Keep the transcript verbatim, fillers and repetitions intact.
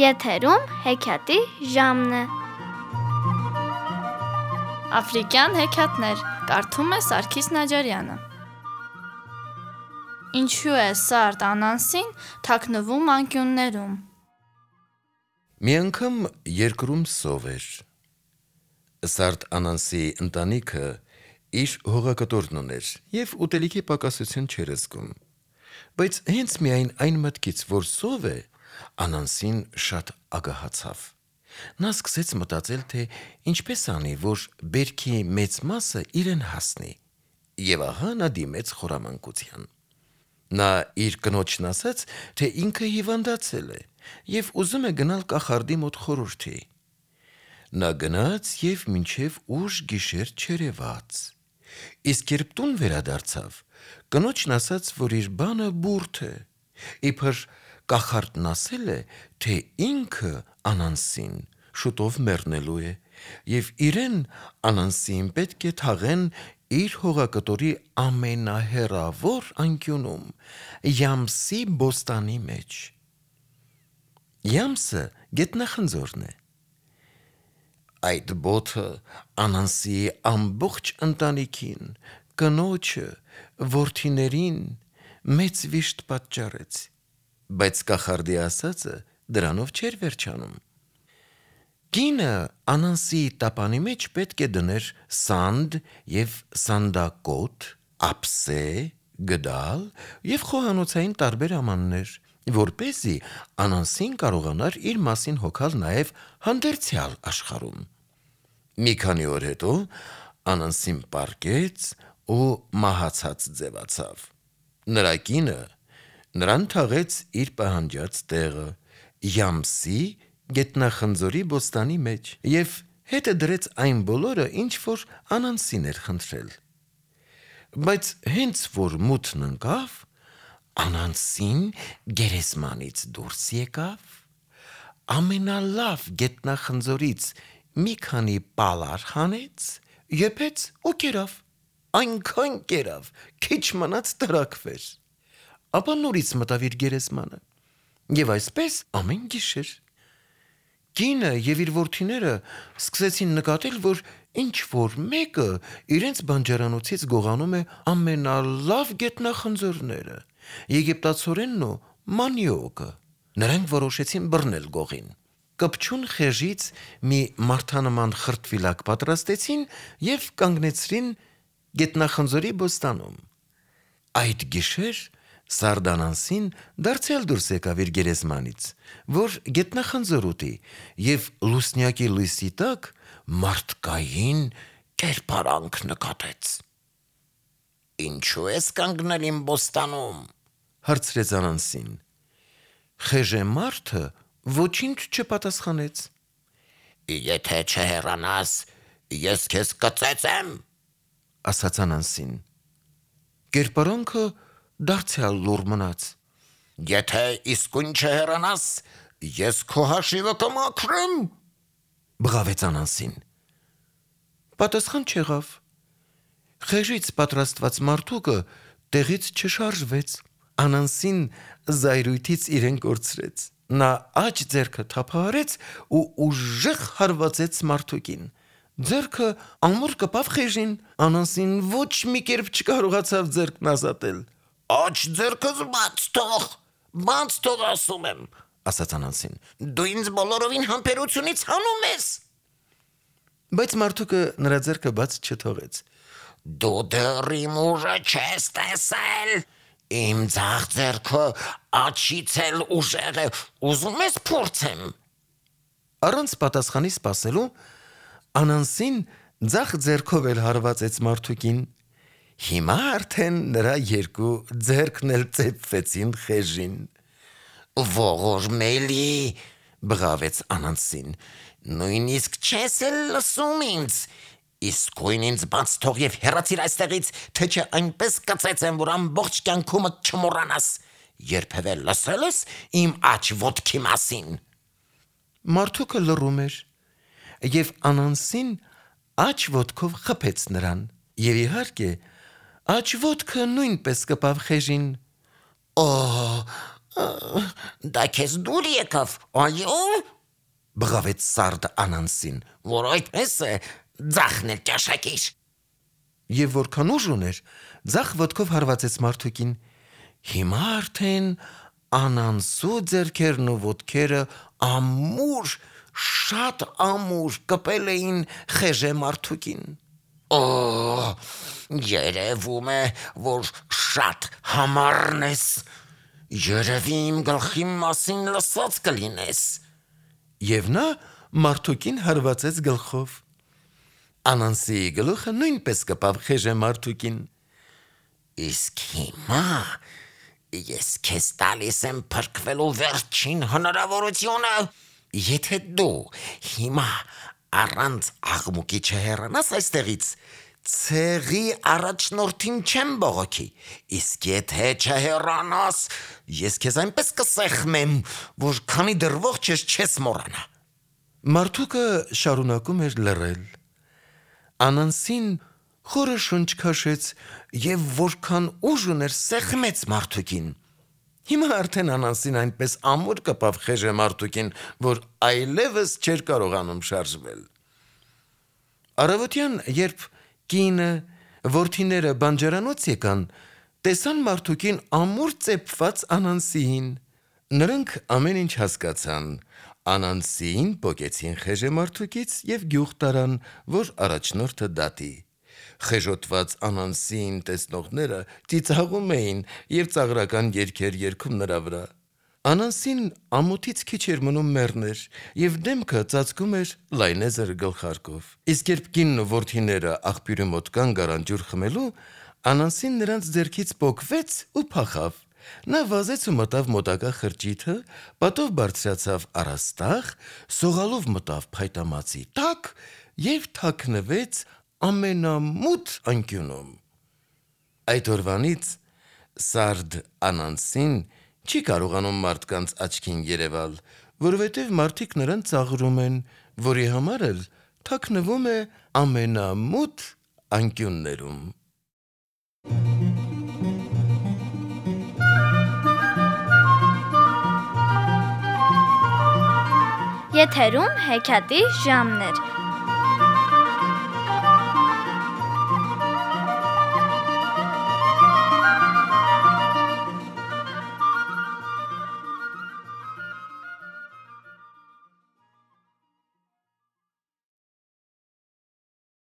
Եթերում հեքիաթի ժամն է։ Աֆրիկյան հեքիաթներ, կարդում է Սարգիս Նաջարյանը։ Ինչու է սարդ անանսին թաքնվում անկյուններում։ Մի անգամ երկրում սով էր։ Սարդ անանսի ընտանիքը իր հողակտորն ուներ և ուտելիքի պակասություն չէր զգում։ Բայց հենց միայն այն մտքից, որ սով է, Անանսին շատ ագահացավ։ Նա սկսեց մտածել, թե ինչպես անի, որ բերքի մեծ մասը իրեն հասնի, և ահա նա դիմեց խորամանկության։ Նա իր կնոջն ասաց, թե ինքը հիվանդացել է և ուզում է գնալ կախարդի մոտ խորհրդի։ Նա գնաց և մինչև ուշ գիշեր չերևաց։ Իսկ երբ տուն վերադարձավ, կնոջն ասաց, որ իր բանը բուրդ է, իբր կախարդն ասել է, թե ինքը Անանսին շուտով մեռնելու է, և իրեն Անանսիին պետք է թաղեն իր հողակտորի ամենահեռավոր անկյունում, Յամսի բոստանի մեջ։ Յամսը գետնախնձորն է։ Այդ բոթը Անանսիի ամբողջ ընտանիքին, կնոջը, որդիներին մեծ վիշտ պատճառեց, բայց կախարդի ասածը դրանով չէր վերջանում։ Կինը Անանսիի տապանի մեջ պետք է դներ սանդ և սանդակոտ, ափսե, գդալ և խոհանոցային տարբեր ամաններ, որպեսզի Անանսին կարողանար իր մասին հոգալ նաև հանդերձյալ աշխարհում։ Մի քանի օր հետո Անանսին պառկեց ու մահացած ձևացավ։ Նրա կինը նրան թաղեց իր պահանջած տեղը, Յամսի գետնախնձորի բոստանի մեջ, և հետը դրեց այն բոլորը, ինչ որ Անանսին էր խնդրել։ Բայց հենց որ մութն ընկավ, Անանսին գերեզմանից դուրս եկավ, ամենալավ գետնախնձորից մի քանի պալար հանեց, եփեց ու կերավ, այնքան կերավ, քիչ մնաց տրաքվեր, ապա նորից մտավ իր գերեզմանը, և այսպես ամեն գիշեր։ Կինը և իր որդիները սկսեցին նկատել, որ ինչ-որ մեկը իրենց բանջարանոցից գողանում է ամենալավ գետնախնձորները, եգիպտացորենն ու մանիոկը։ Նրանք որոշեցին բռնել գողին։ Կպչուն խեժից մի մարդանման խրտվիլակ պատրաստեցին և կանգնեցրին գետնախնձորի բոստանում։ Այդ գիշեր սարդ Անանսին դարձյալ դուրս եկավ իր գերեզմանից, որ գետնախնձոր ուտի, և լուսնյակի լույսի տակ մարդկային կերպարանք նկատեց։ «Ինչու ես կանգնել իմ բոստանում», հարցրեց Անանսին։ Խեժե մարդը ոչինչ չպատասխանեց։ «Եթե չհեռանաս, ես քեզ կծեծեմ», ասաց Անանսին։ Կերպարանքը դարձյալ լուռ մնաց։ «Եթե իսկույն չհեռանաս, ես քո հաշիվը կմաքրեմ», բղավեց Անանսին։ Պատասխան չեղավ։ Խեժից պատրաստված մարդուկը տեղից չշարժվեց։ Անանսին զայրույթից իրեն կորցրեց։ Նա աջ ձեռքը թափահարեց ու ուժեղ հարվածեց մարդուկին։ Ձեռքը ամուր կպավ խեժին։ Անանսին ոչ մի կերպ չկարողացավ ձեռքն ազատել։ «Աջ ձեռքս բաց թող, բաց թող ասում եմ», ասաց Անանսին, «դու ինձ բոլորովին համբերությունից հանում ես»։ Բայց մարդուկը նրա ձեռքը բաց չթողեց։ «Դու դեռ իմ ուժը չես տեսել, իմ ձախ ձեռքը աջից էլ ուժեղ է, ուզում ես փորձեմ»։ Առանց պատասխանի սպասելու, Անանսին ձախ ձեռքով էլ հարվածեց մարդուկին։ Հիմա արդեն նրա երկու ձեռքն էլ ծեփվեցին խեժին։ «Ողորմելի», բղավեց Անանսին, «նույնիսկ չես էլ լսում ինձ, իսկույն ինձ բաց թող և հեռացիր այստեղից, թե չէ այնպես կծեծեմ, որ ամբողջ կյանքումդ չմոռանաս։ Երբևէ լսել ես իմ աջ ոտքի մասին»։ Մարդուկը լռում էր, և Անանսին աջ ոտքով խփեց նրան, և իհարկե, աջ ոտքը նույնպես կպավ խեժին։ «Օ, Դա քեզ դուր եկավ, այո՞։ Բղավեց սարդ Անանսին, Որ այդպես է, ձախն էլ ճաշակիր։ եւ որքան ուժ ուներ, ձախ ոտքով հարվածեց մարդուկին։ Հիմա արդեն Անանսու ձեռքերն ու ոտքերը ամուր, շատ ամուր կպել էին խեժե մարդուկին։ Օ, երևում է, որ շատ համառն ես։ Երևի իմ գլխի մասին լսած կլինես։ Եվ նա մարդուկին հարվածեց գլխով։ Անանսիի գլուխը նույնպես կպավ խեժե մարդուկին։ Իսկ հիմա ես քեզ տալիս եմ փրկվելու վերջին հնարավորությունը։ Եթե դու հիմա առանց աղմուկի չհեռանաս այստեղից, ցեղի առաջնորդին չեմ բողոքի, իսկ եթե չհեռանաս, ես քեզ այնպես կսեղմեմ, որ քանի դեռ ողջ ես չես մոռանա։ Մարդուկը շարունակում էր լռել։ Անանսին խորը շունչ քաշեց եւ որքան ուժ ուներ սեղմեց մարդուկին։ Հիմա արդեն Անանսին այնպես ամուր կպավ խեժե մարդուկին, որ այլևս չէր կարողանում շարժվել։ Առավոտյան, երբ կինը, որդիները բանջարանոց եկան, տեսան մարդուկին ամուր ծեփված Անանսիին։ Նրանք ամեն ինչ հասկացան, Անանսիին պոկեցին խեժե մարդուկից եւ գյուղ տարան, որ առաջնորդը դատի։ Խեժոտված Անանսիին տեսնողները ծիծաղում էին եւ ծաղրական երգեր երգում նրա վրա։ Անանսին ամոթից քիչ էր մնում մեռներ եւ դեմքը ծածկում էր լայնեզր գլխարկով։ Իսկ երբ կինն ու որդիները աղբյուրի մոտ կանգ առան ջուր խմելու, Անանսին նրանց ձեռքից պոկվեց ու փախավ։ Նա վազեց ու մտավ մոտակա խրճիթը, պատով բարձրացավ առաստաղ, սողալով մտավ փայտամածի տակ եւ թաքնվեց ամենամութ անկյունում։ Այդ օրվանից սարդ Անանսին չի կարողանում մարդկանց աչքին երևալ, որովհետև մարդիկ նրան ծաղրում են, որի համար էլ թաքնվում է ամենամութ անկյուններում։ Եթերում հեքիաթի ժամն էր։